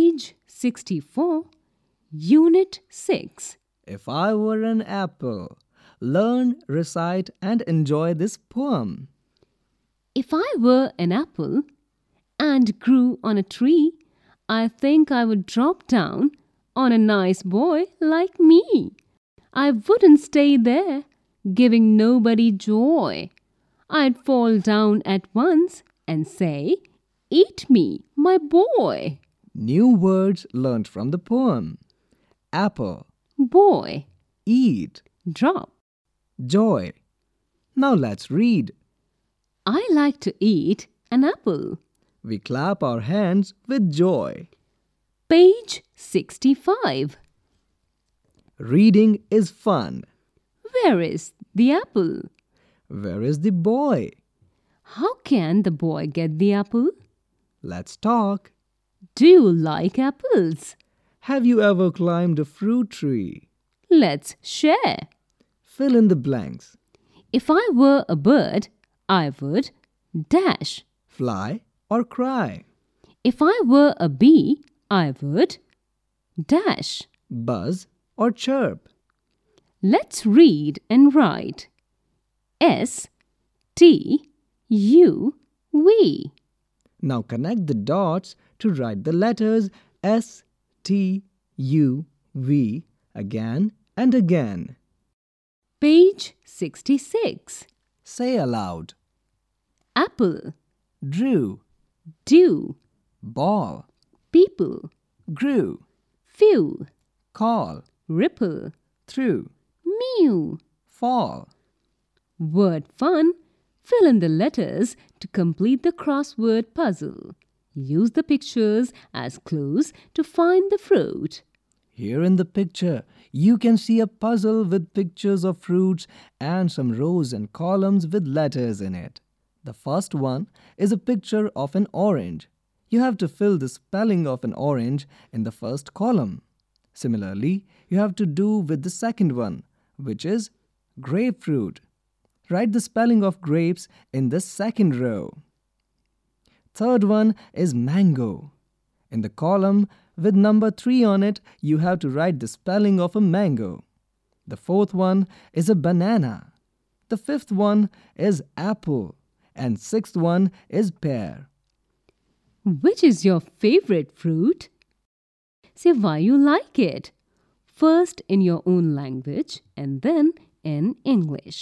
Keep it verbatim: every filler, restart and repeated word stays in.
Page sixty-four, Unit six. If I were an apple, learn, recite, and enjoy this poem. If I were an apple and grew on a tree, I think I would drop down on a nice boy like me. I wouldn't stay there, giving nobody joy. I'd fall down at once and say, "Eat me, my boy." New words learned from the poem. Apple, Boy, eat, drop. joy. Now let's read. I like to eat an apple. We clap our hands with joy. Page sixty-five. Reading is fun. Where is the apple? Where is the boy? How can the boy get the apple? Let's talk. Do you like apples? Have you ever climbed a fruit tree? Let's share. Fill in the blanks. If I were a bird, I would dash. Fly or cry. If I were a bee, I would dash. Buzz or chirp. Let's read and write. S T U V. Now connect the dots to write the letters S, T, U, V again and again. Page sixty-six. Say aloud. Apple, Drew, dew, ball, people, grew, few, call, ripple, through, mew. fall. Word fun. Fill in the letters to complete the crossword puzzle. Use the pictures as clues to find the fruit. Here in the picture, you can see a puzzle with pictures of fruits and some rows and columns with letters in it. The first one is a picture of an orange. You have to fill the spelling of an orange in the first column. Similarly, you have to do with the second one, which is grapefruit. Write the spelling of grapes in the second row. Third one is mango. In the column with number three on it, you have to write the spelling of a mango. The fourth one is a banana. The fifth one is apple. And sixth one is pear. Which is your favorite fruit? Say why you like it. First in your own language and then in English.